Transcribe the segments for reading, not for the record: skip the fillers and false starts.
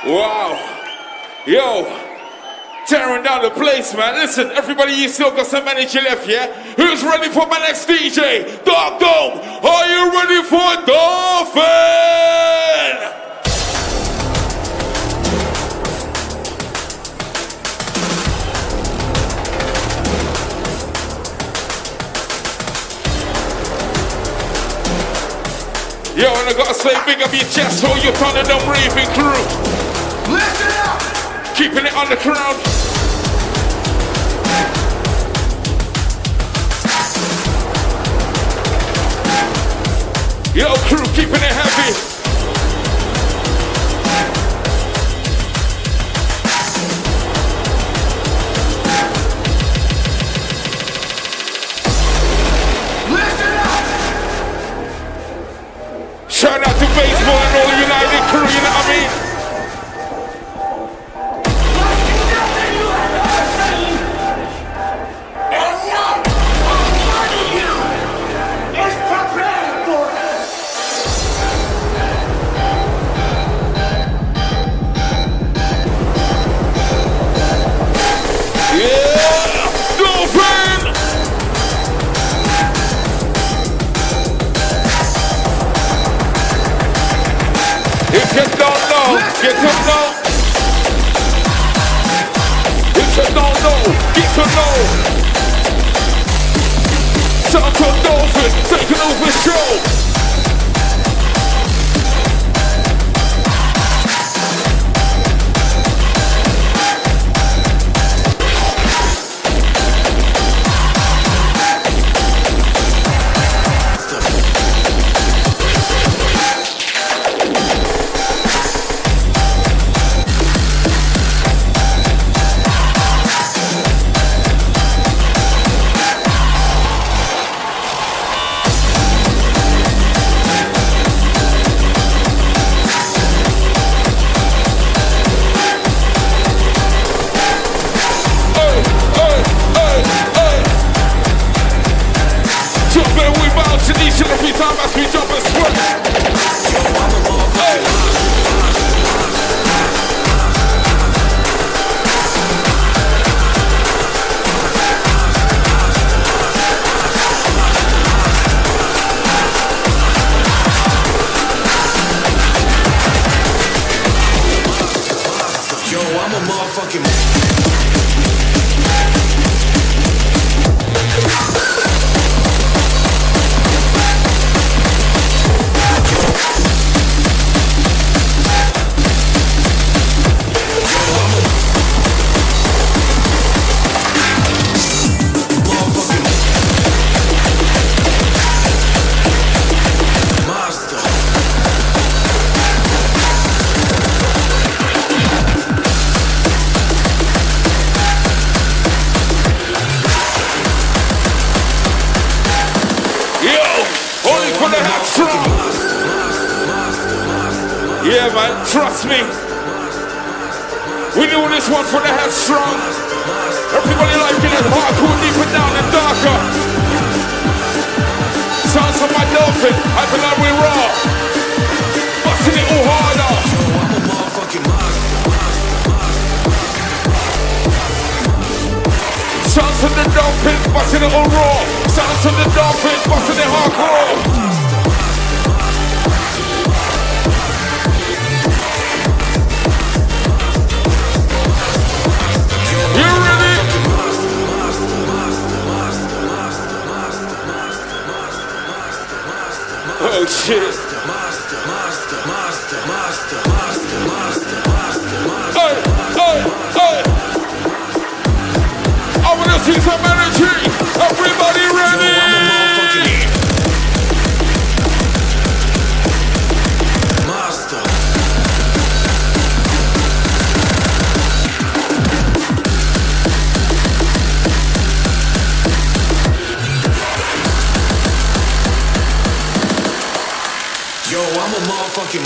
Wow. Yo. Tearing down the place, man. Listen, everybody, you still got some energy left, yeah? Who's ready for my next DJ? Dark Dome. Are you ready for Dolphin? Yo, and I gotta say, big up your chest, all your Thunderdome raving crew. Listen up! Keeping it on the ground. Yo, crew, keeping it heavy. Listen up! Shout out to baseball and all the United crew, you know what I mean? Get to know. Get to know, get to know. Sound to Dolphin, taking over show. Yeah, man, trust me. We do this one for the headstrong. Everybody liking it hardcore, deeper down and darker. Sounds of my Dolphin, I feel like we're raw. Busting it all harder. Sounds of the Dolphin, busting it all raw. Sounds of the Dolphin, busting it hardcore. Oh shit. Hey, hey, hey. I wanna see some energy. Everybody ready? I'm a motherfucking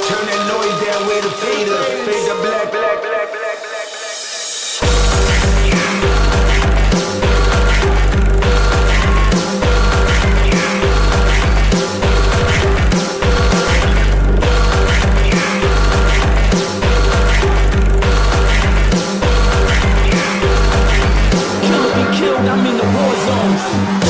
Turn that noise down with a fader. Fader black, black, black, black, black. I'm in the war zones.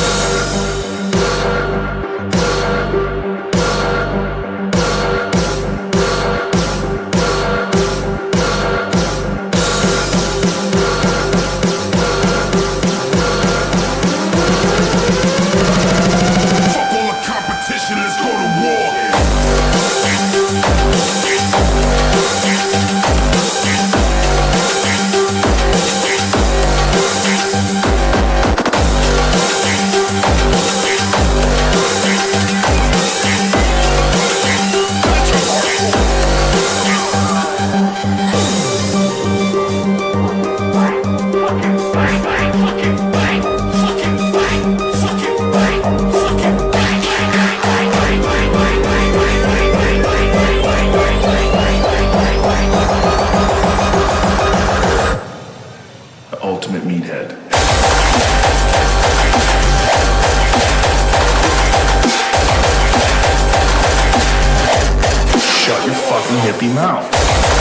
Hippie mouth.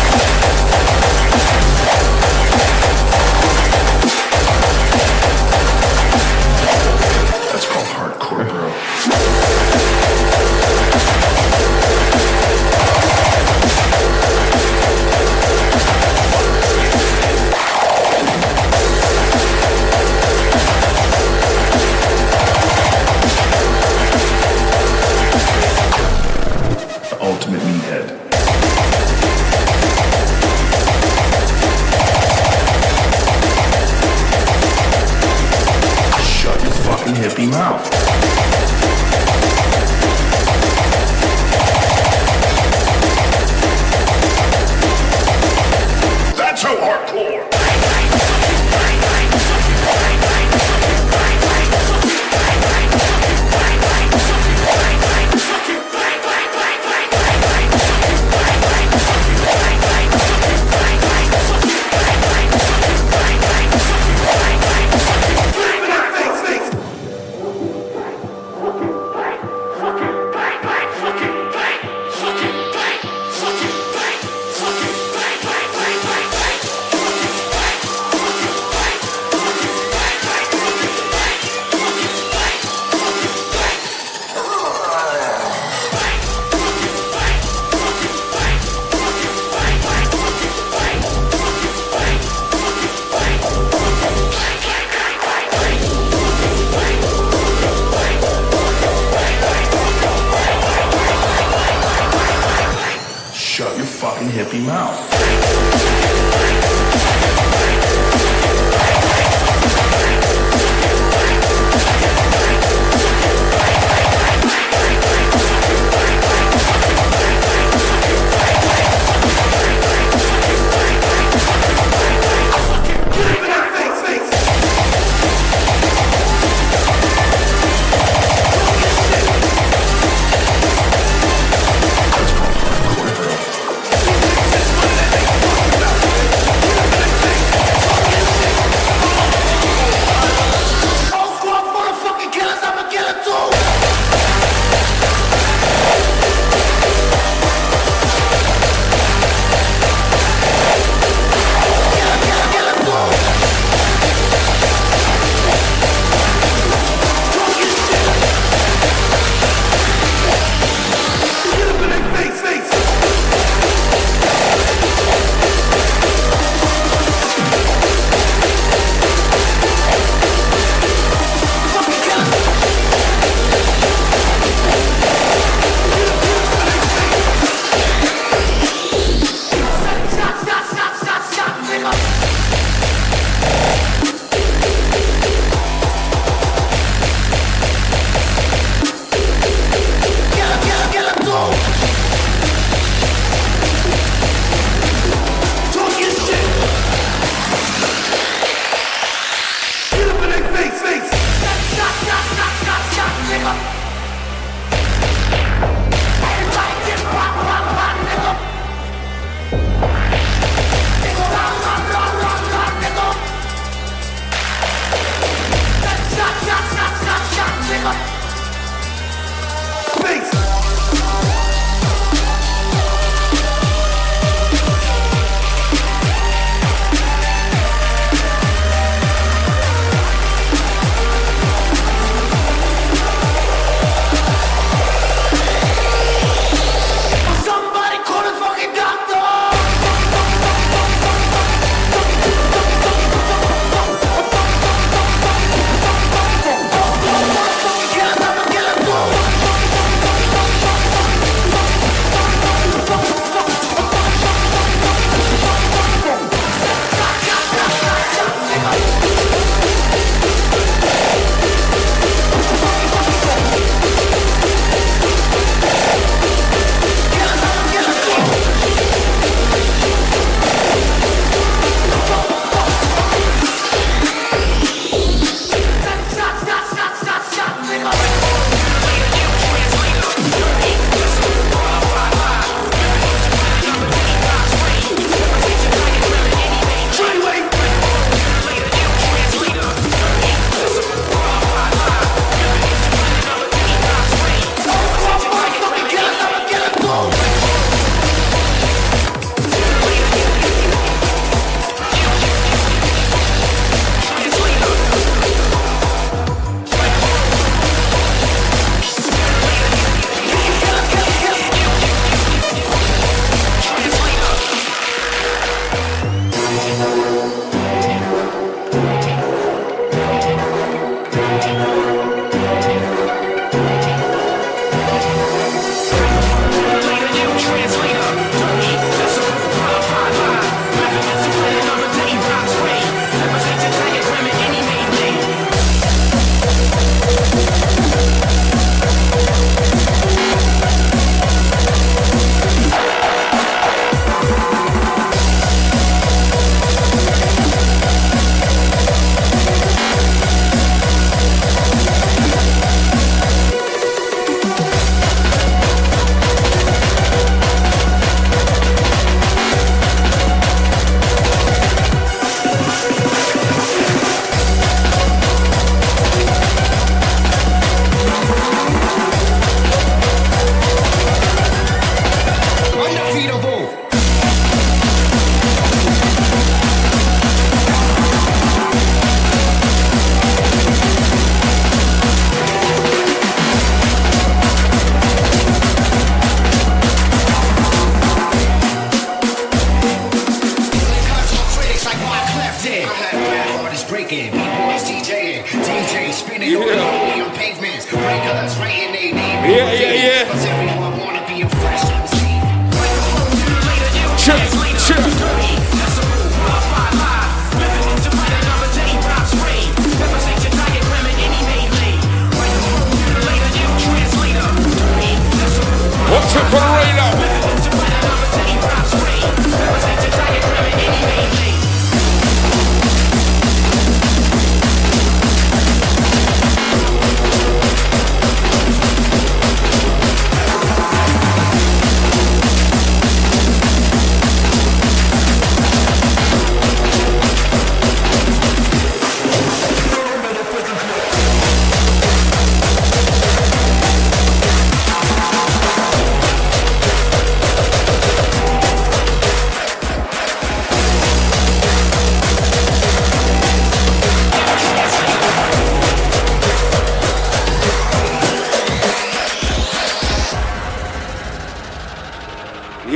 That's called hardcore, bro. The ultimate meathead. Hippie mouth. That's so hardcore. Shut your fucking hippie mouth.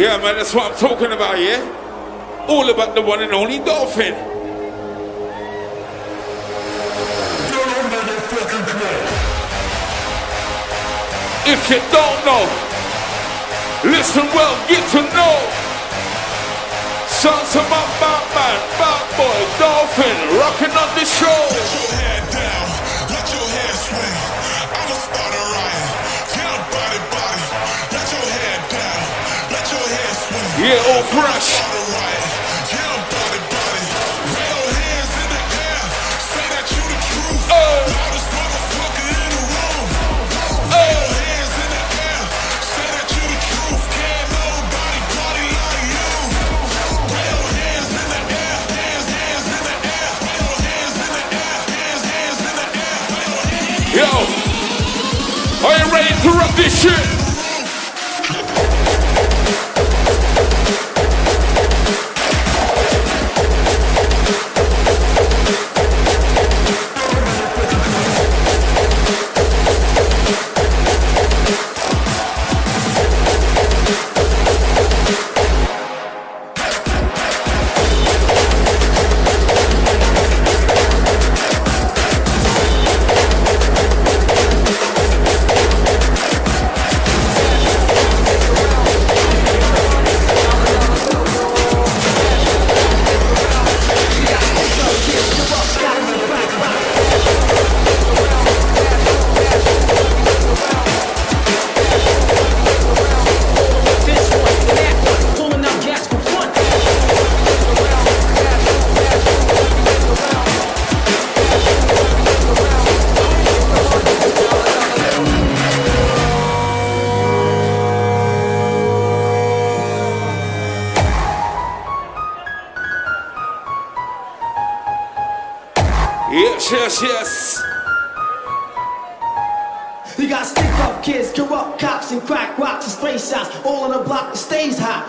Yeah, man, that's what I'm talking about, yeah? All about the one and only Dolphin. If you don't know, listen well, get to know. Sons of my man, bad boy, Dolphin, rocking on the show. Let your head down, let your head swing. I'ma start a riot, get up body. Let your head down, let your head swing. Yeah, all fresh. Start a riot, get up body. Raise your hands in the air, say that you the truth. Loudest motherfucker in the room. Raise your hands in the air, say that you the truth. Can't nobody party like you. Raise your hands in the air, hands in the air. Raise your hands in the air, hands in the air. Yo, are you ready to rock this shit? Yes. You got stick up kids, corrupt cops, and crack rocks and stray shots, all on the block that stays hot.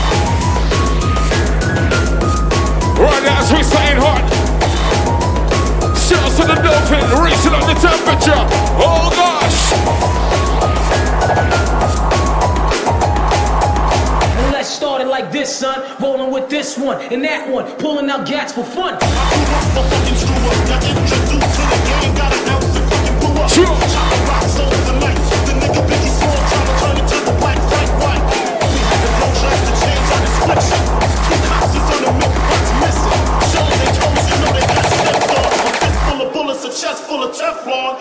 Right now, as we staying hot. Shouts to the Dolphin, raising up the temperature. Oh gosh. And let's start it like this, son. Rolling with this one and that one, pulling out gats for fun. Chest full of Teflon.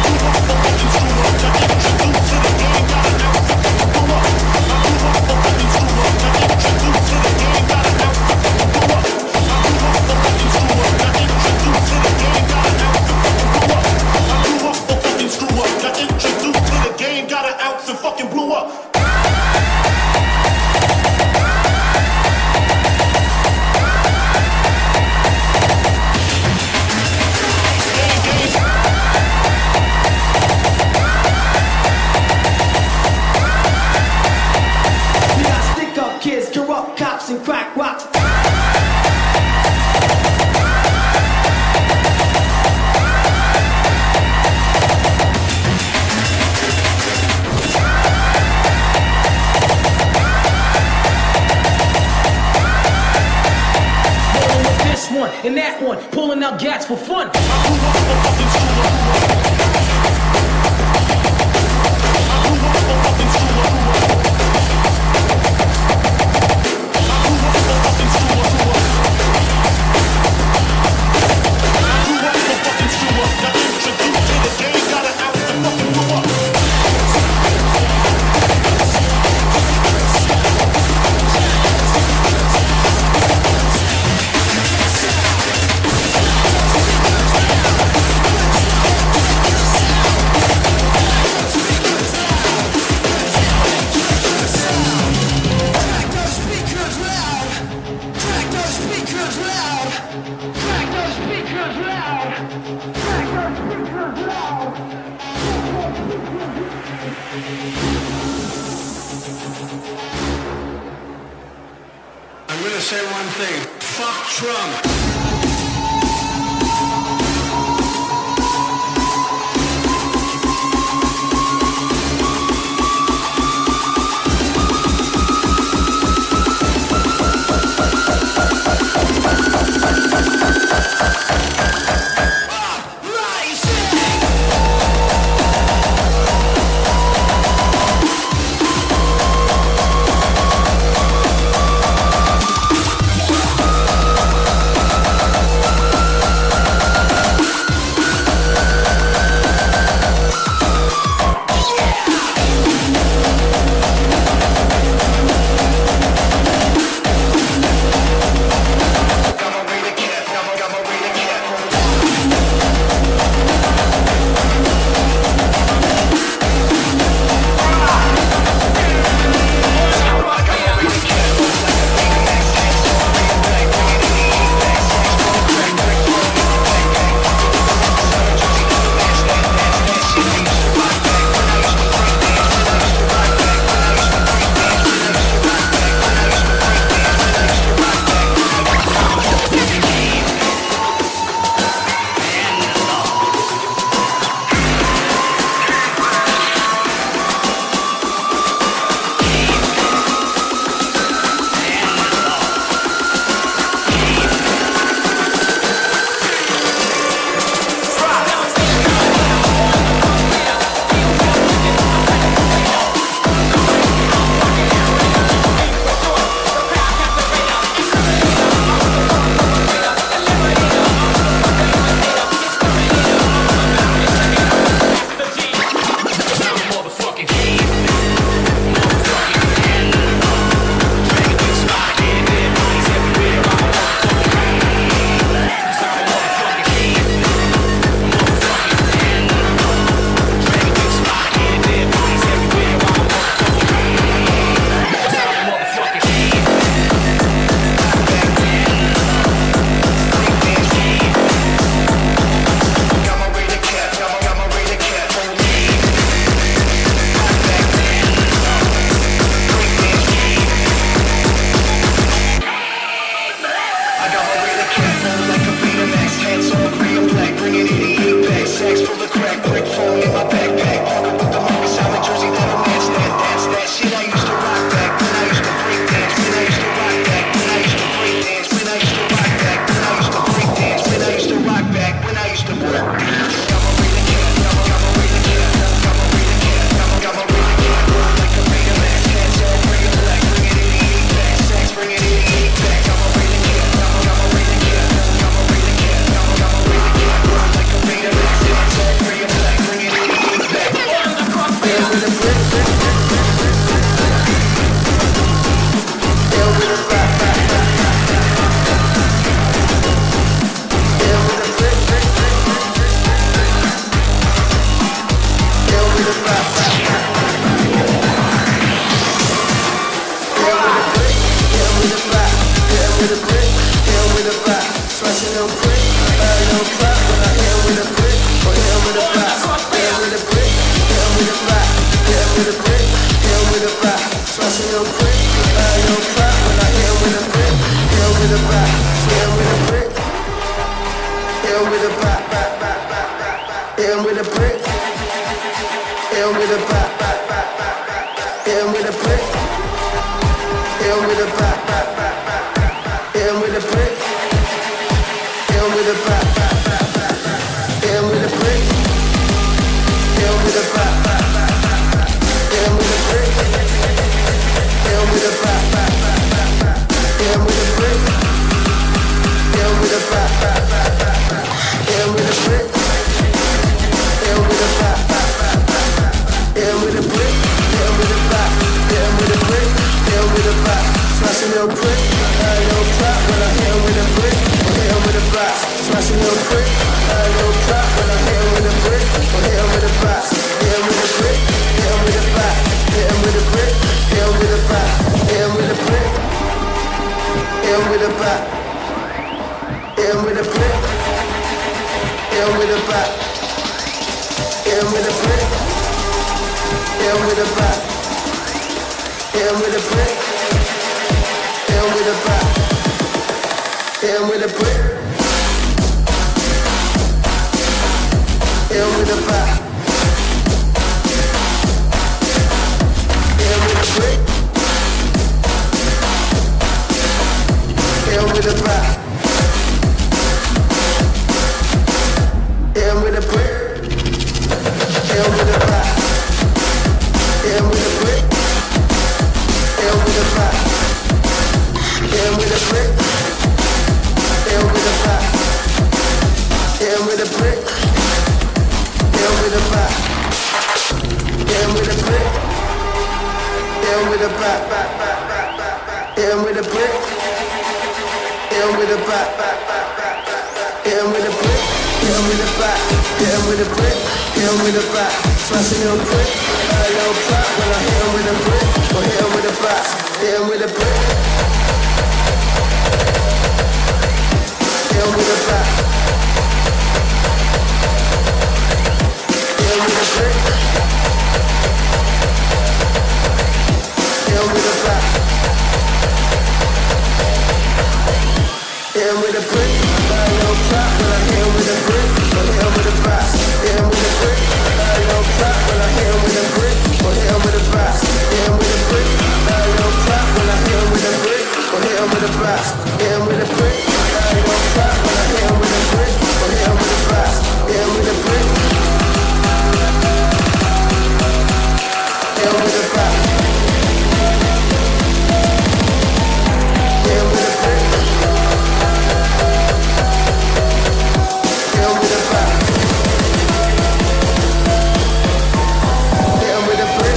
And crack rocks. Rolling with this one and that one, pulling out gats for fun. I'm gonna say one thing. Fuck Trump. with a brick. Hit 'em with a bat. Hit 'em with a brick. Hit 'em with a bat. Hit 'em with a brick. Hit 'em with a bat. Hit 'em with a brick. Hit 'em with a bat. Hit 'em with a brick. Hit 'em with a bat. Hit 'em with a brick. Hit 'em with a bat. Hit 'em with a brick. Hit 'em with a bat. Hit 'em with a brick. Hit 'em with a bat. Hit 'em with a brick. Hit 'em with a bat. Smash a little brick. Little trap when I hit 'em with a brick. Hit 'em with a bat. Smash a little brick. Little trap when I hit 'em with a brick. Hit 'em with a bat. Hit 'em with a brick. Hit 'em with a bat. Hit 'em with a brick. Hit 'em with a bat. Hit 'em with a brick. Hit 'em with a bat. Hit 'em with a brick. Hit 'em with a bat. Hit 'em with a brick. Hit 'em with a bat. Hit 'em with a brick. Hit 'em with a bat. Hit 'em with a brick. Hit 'em with a bat. Hit 'em with a brick. Hit 'em with a bat. Hit 'em with a brick. Hit 'em with a bat. Hit 'em with a brick. Hit 'em with a bat. Hit 'em with a brick. Hit 'em with a bat. Hit 'em with a brick. Hit 'em with a bat. Hit 'em with a brick. Hit 'em with a bat. Hit 'em with a brick. Hit 'em with a bat. Hit 'em with a brick. Hit 'em with a bat. Hit 'em with a brick. Hit 'em with a bat. Smash a little brick. Little trap when I hit 'em with a brick. Or hit 'em with a bat. Hit 'em with a brick. Hit 'em with a bat. Hit 'em with a brick. Hit 'em with a bat. Hit 'em with a brick. Little trap when I hit 'em with a brick. Or hit 'em with a bat. Hit 'em with a brick. Little trap when I hit 'em with a brick. Or hit 'em with a bat. Hit 'em with a brick. Little trap when I hit 'em with a brick. Or hit 'em with a bat. Hit 'em with a brick. Little trap when I hit 'em with a brick. Or hit 'em with a bat. Hit 'em with a brick. Hit 'em with a bat. Hit 'em with a brick. Hit 'em with a bat. Hit 'em with a brick.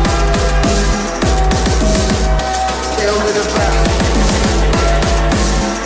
Hit 'em with a bat.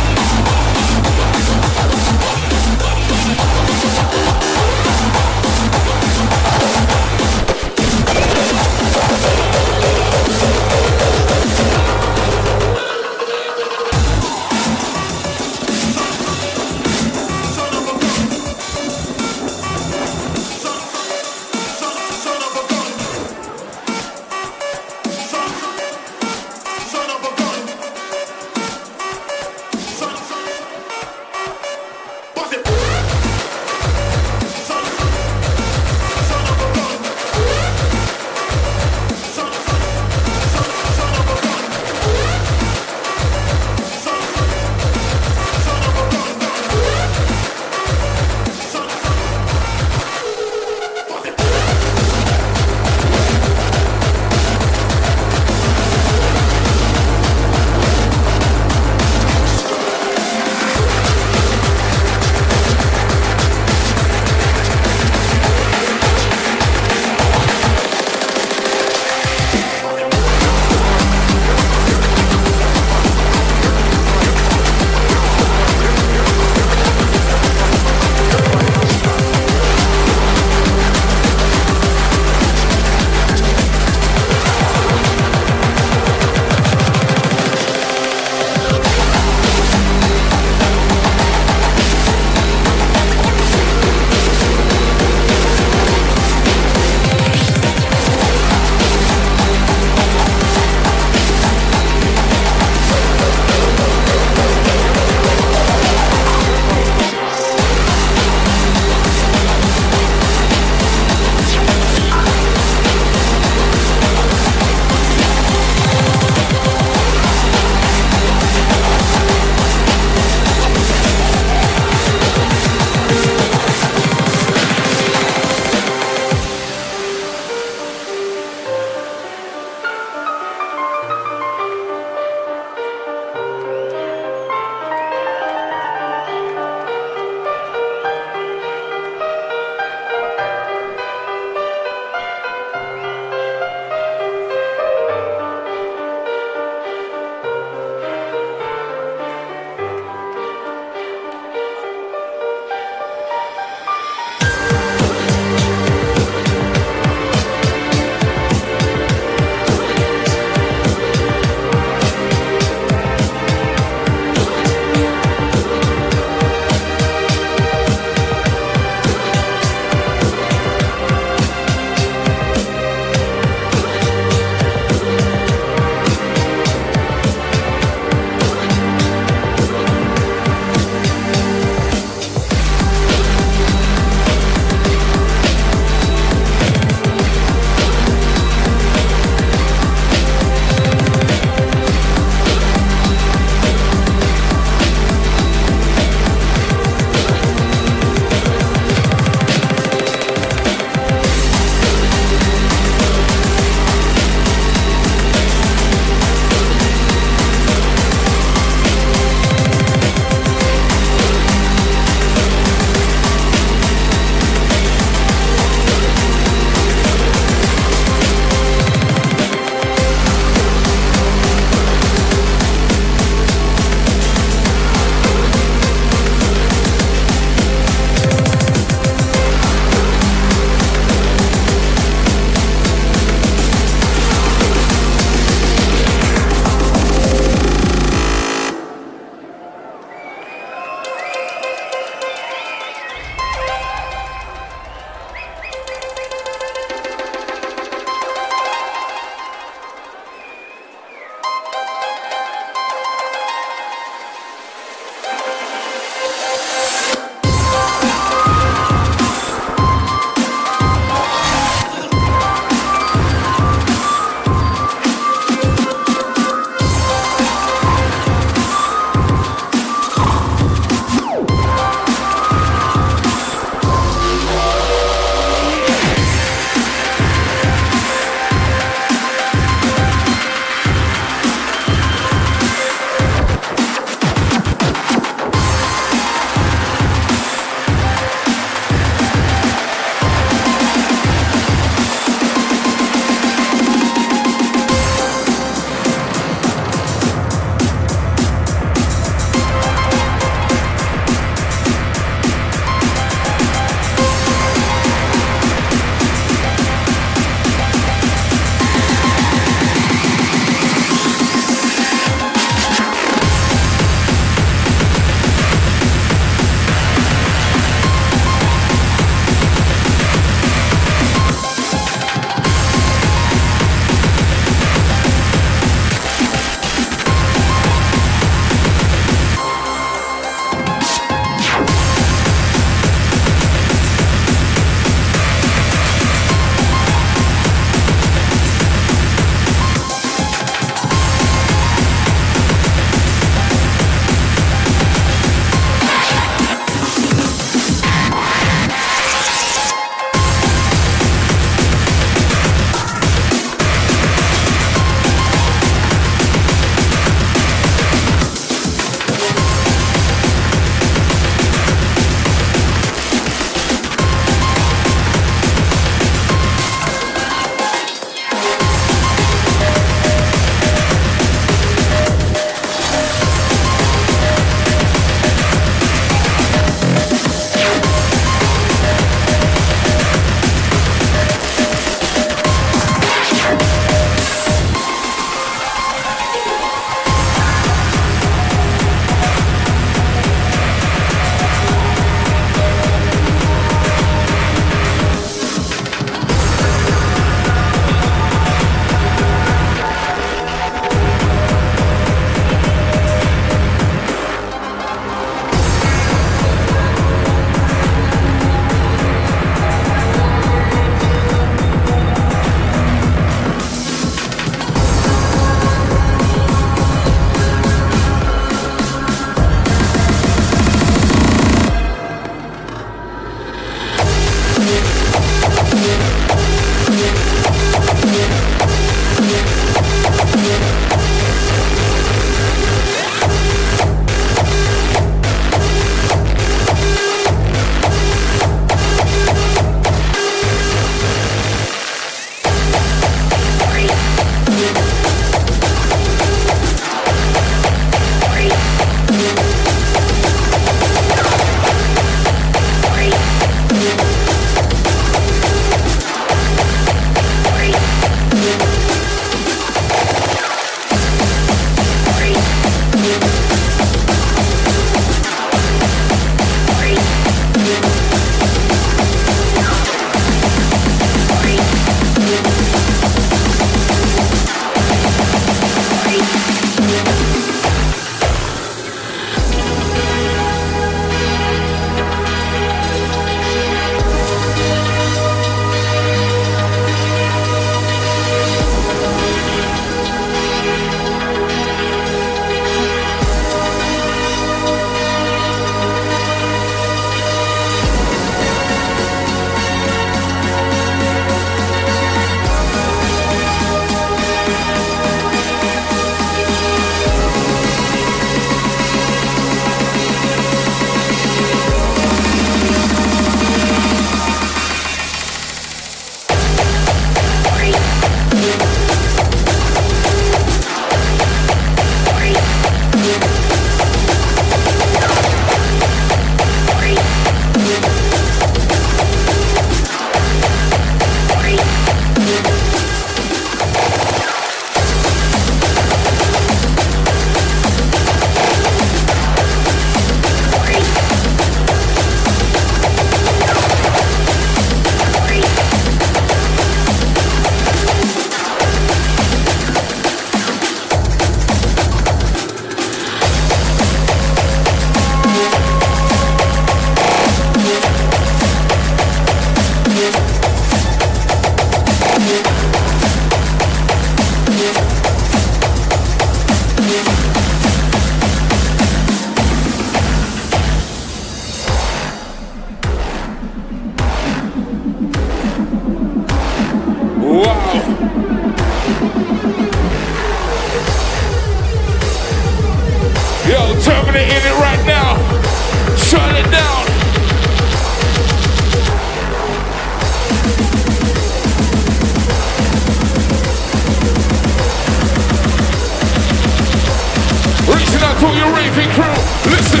to your raving crew. Listen.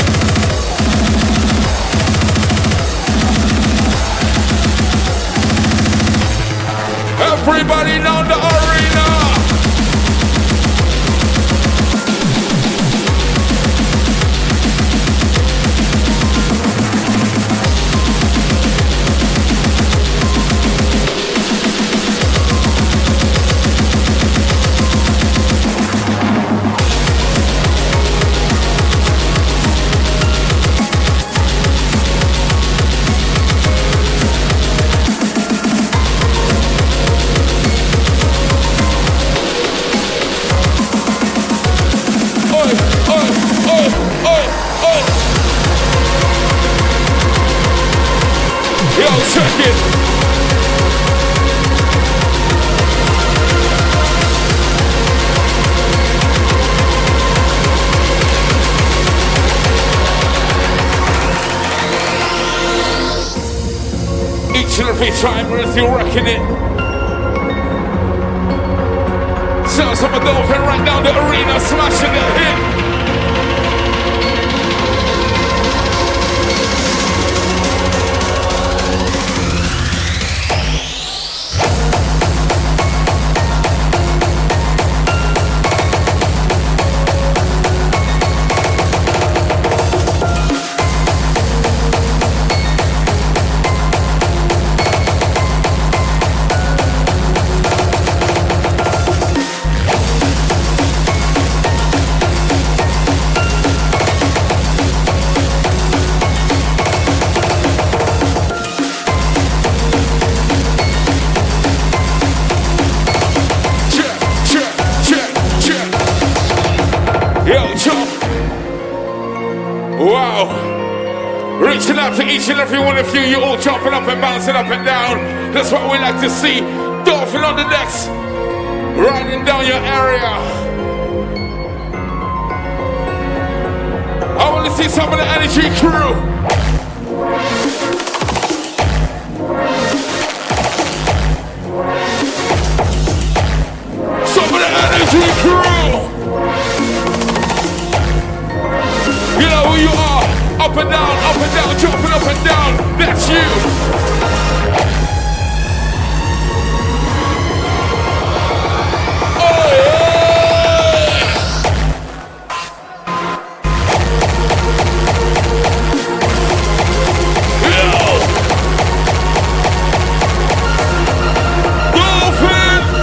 Everybody down the arena. Check it. Each and every time we're still wrecking it. Sounds of a dolphin right down the arena, smashing that hit. Reaching out to each and every one of you, you all jumping up and bouncing up and down. That's what we like to see. Dolphin on the decks, riding down your area. I want to see some of the energy crew. Some of the energy crew. You know who you are. Up and down, jumping up and down. That's you. Oh yeah! Yo! Dolphin!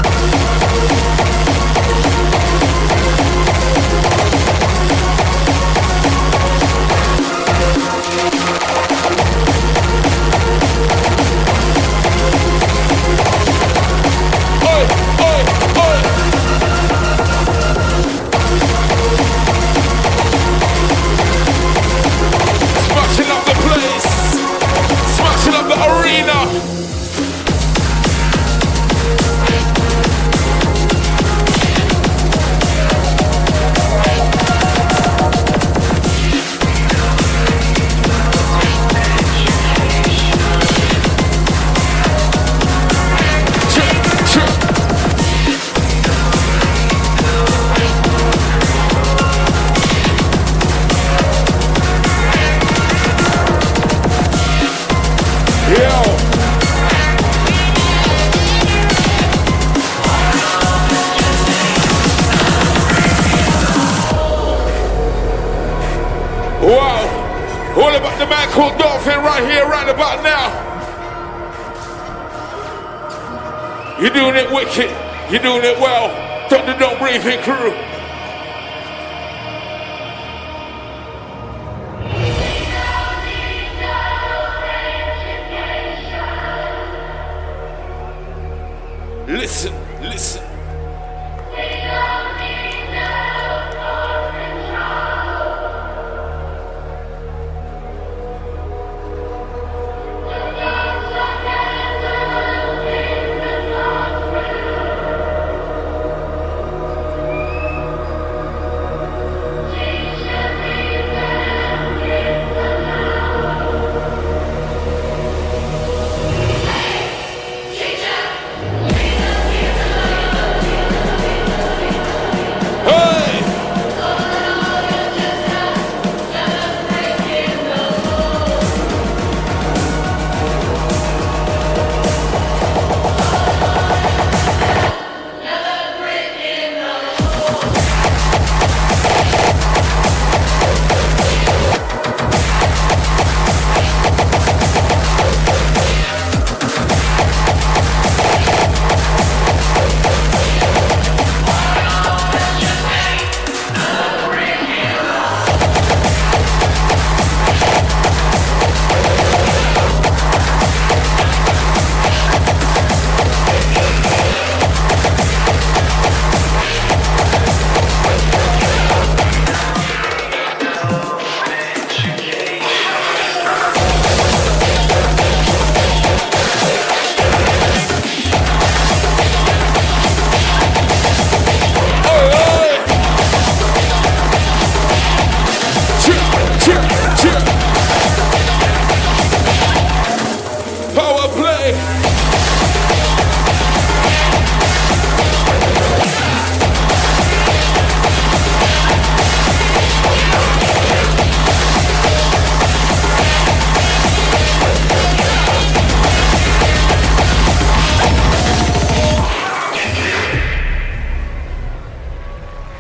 Called Dolphin right here, right about now. You're doing it wicked. You're doing it well. Thunder Dome Breathing Crew. Listen, listen.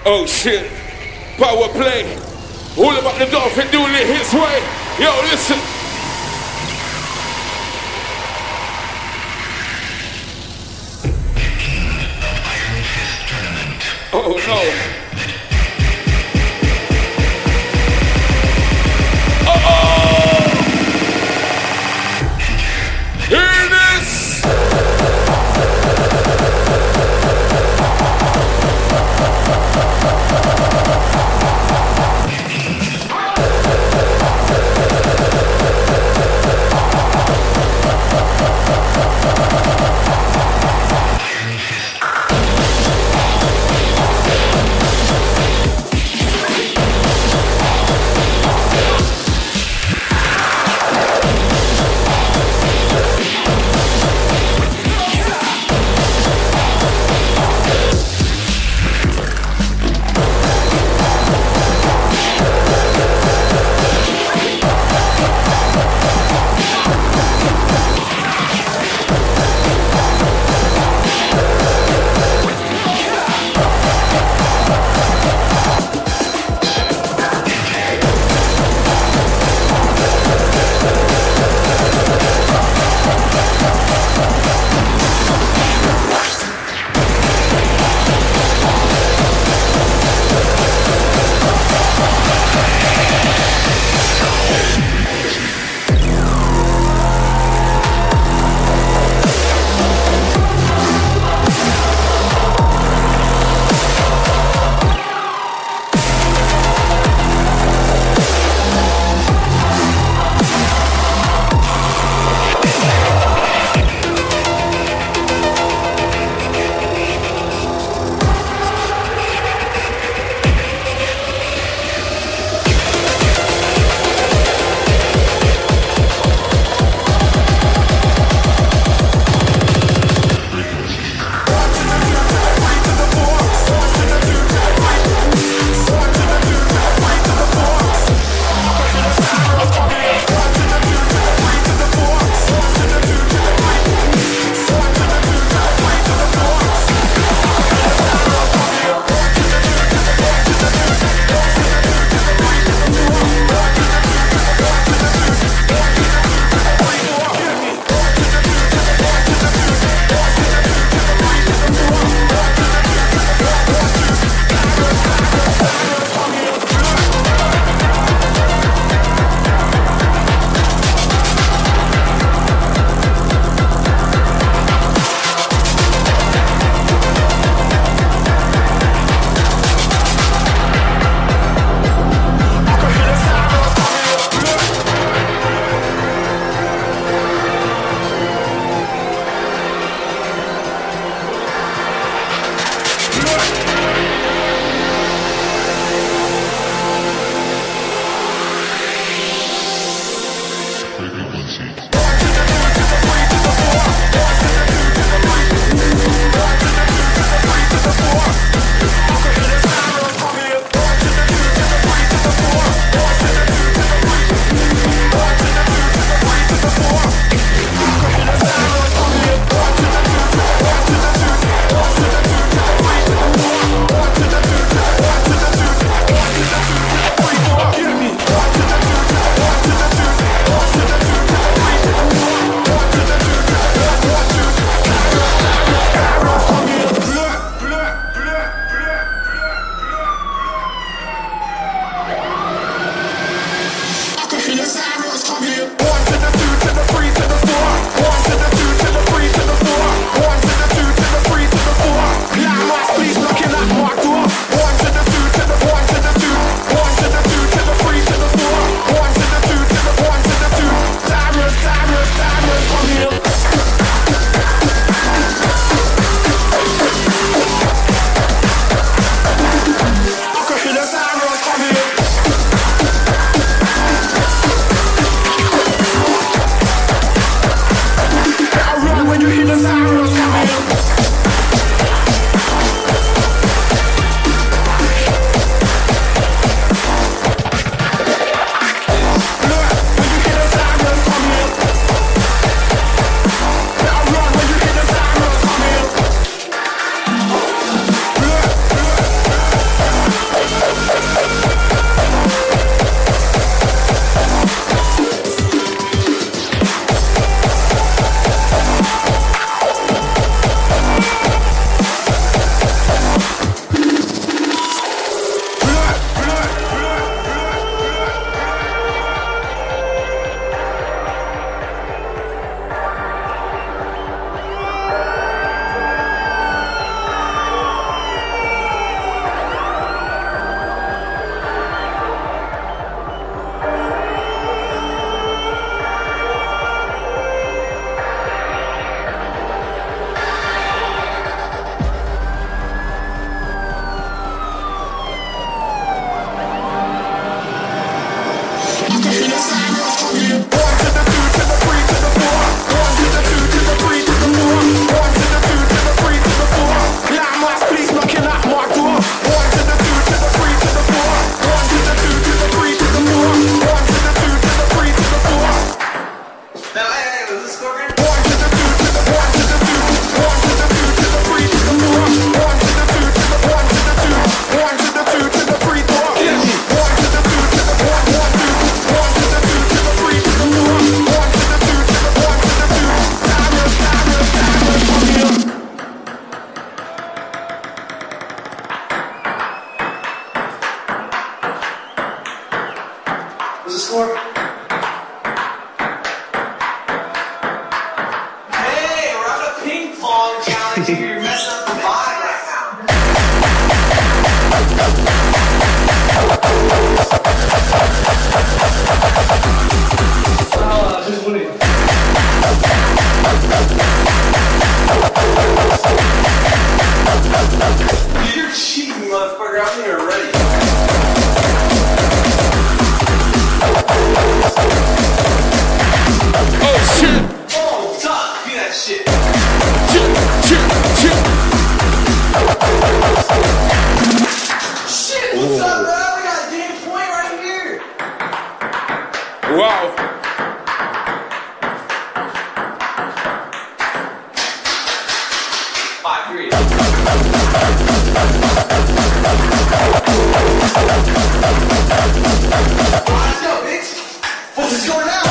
Oh shit. Power play. All about the dolphin doing it his way. Yo, listen. Oh no. Uh-oh! Hear this! score? Hey, we're on a ping pong challenge here. You're messing up the vibe right now. Who's winning? Dude, you're cheating, motherfucker. I'm here already. Oh shit! Oh, tough. Do that shit. Shit! Shit, what's up, bro? We got a damn point right here. Wow! 5-3. Let's go, bitch. What's the score now?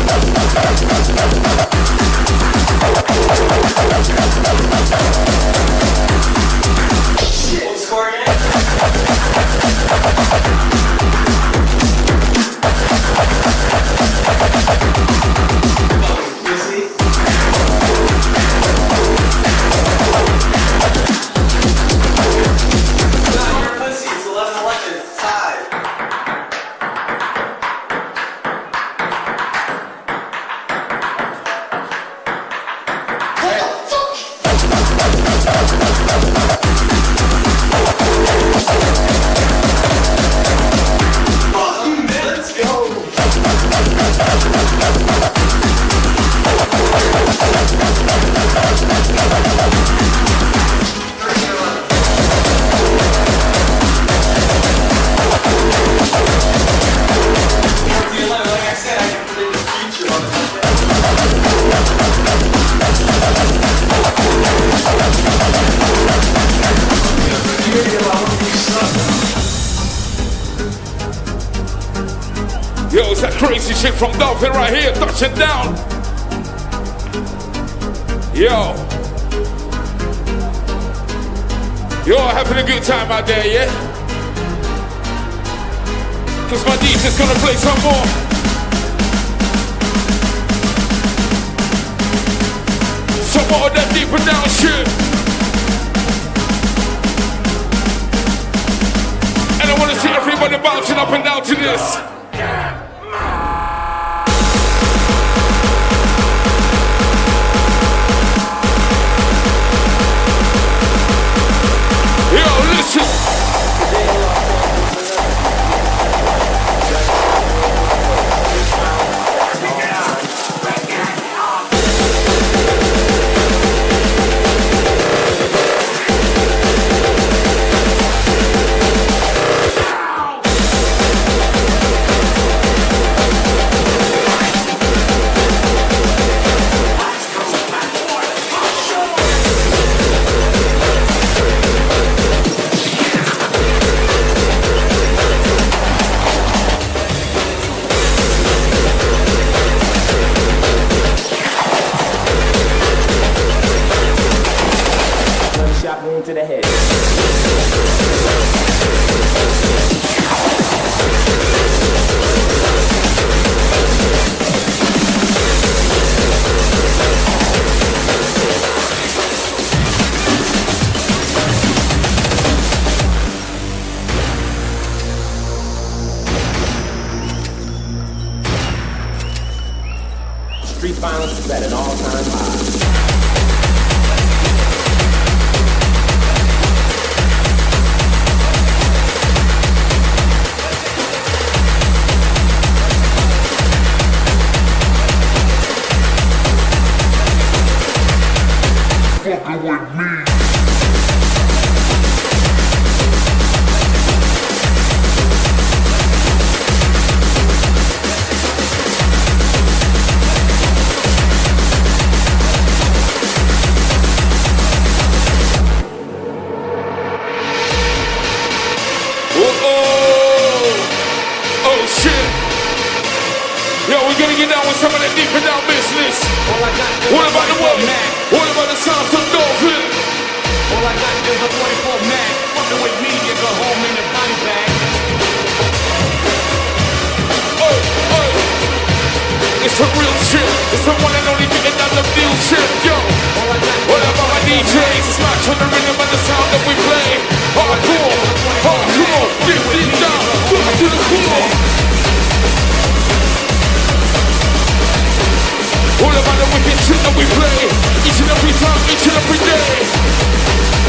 Shit. What's the score again? Pussy. No, you're a pussy. It's 11-11. It's tied. Let's go. Like I said, I can predict the future on the Yo, it's that crazy shit from Dolphin right here, touching down. Yo, having a good time out there, yeah? Cause my DJ's gonna play some more. Some more of that deeper down shit. And I wanna see everybody bouncing up and down to this. Yo, listen. Shot wound to the head. Street violence is at an all-time high. Fucking with me. Oh shit. Yo, we're gonna get down with some of that deeper down business. What about the woman? What about the sound of Dolphin? All I got is a 44 Mac. Fucking with me, you go home in your body bag. Oh. It's a real shit. It's the one and only getting down the real shit. Yo, what about my DJs? It's match on the rhythm and the sound that we play. Hardcore, hardcore, get it down, back to the core. All about the wicked shit that we play. Each and every time, each and every day.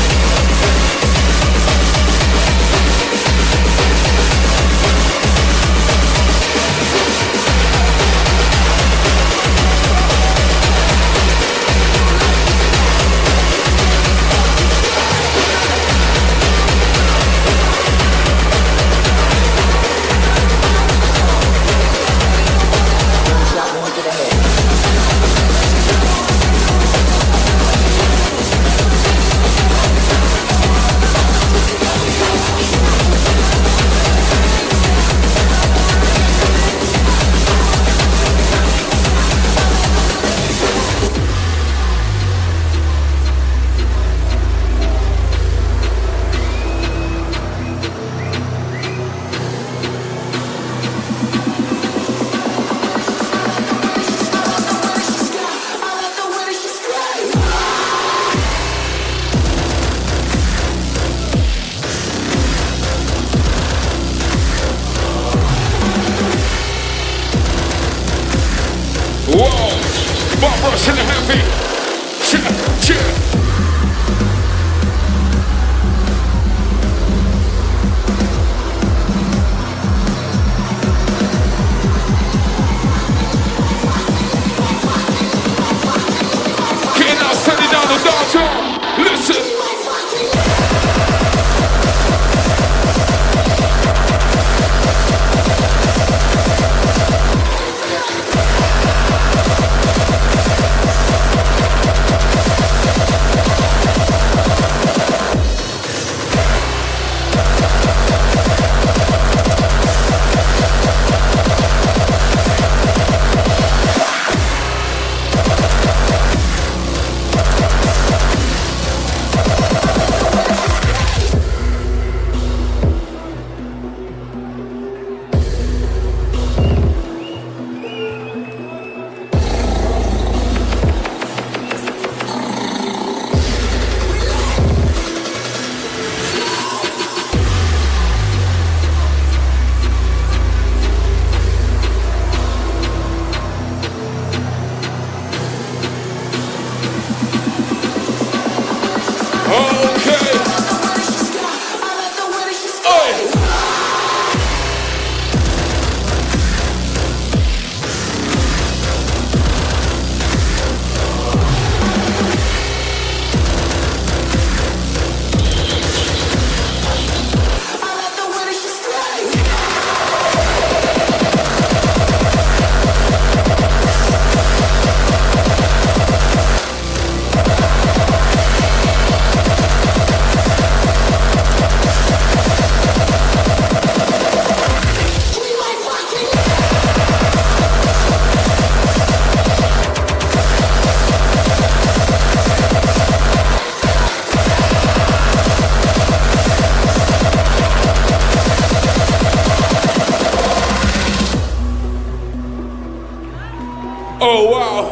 Oh, wow.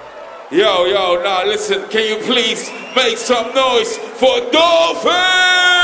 Yo, now listen, can you please make some noise for Dolphin?